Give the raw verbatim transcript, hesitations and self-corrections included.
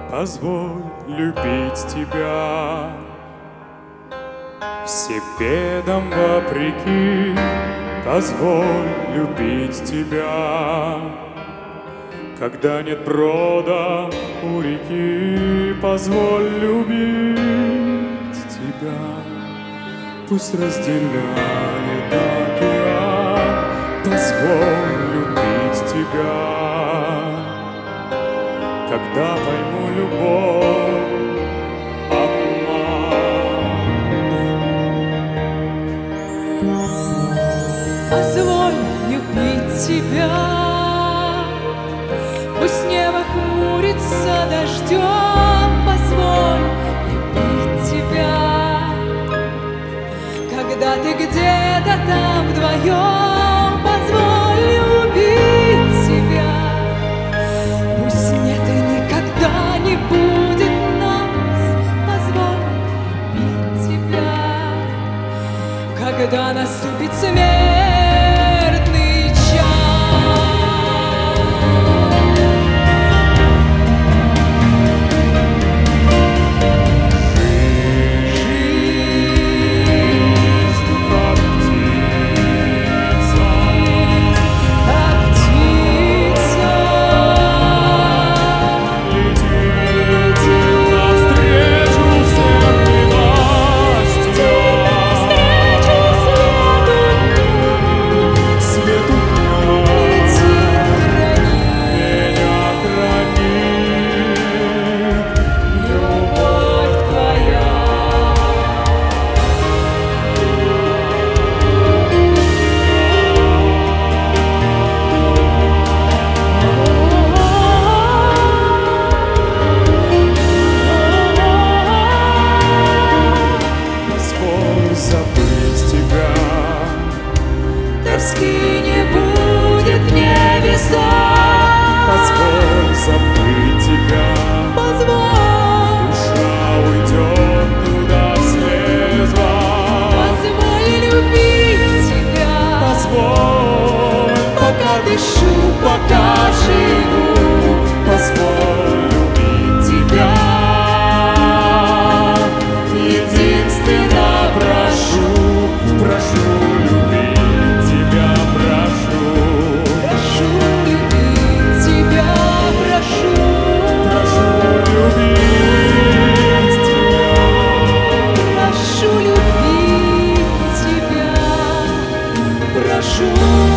Позволь любить тебя всем бедам вопреки. Позволь любить тебя, когда нет брода у реки. Позволь любить тебя, пусть разделяет океан. Позволь любить тебя, когда пойму любовь обман. Позволь любить тебя, пусть небо хмурится дождем. Позволь любить тебя, когда ты где-то там вдвоем. Позволь любить тебя, пусть нет и никогда не будет нас. Позволь любить тебя, когда наступит смертный час. Тоски не будет небеса. Позволь забыть тебя. Позволь. Душа уйдет туда вслед вам. Позволь любить тебя. Позволь, пока дышу, пока живу. Позволь любить тебя. Единственно прошу, прошу любить тебя, прошу. Прошу любить тебя, прошу. Прошу любить тебя. Прошу любить тебя, прошу.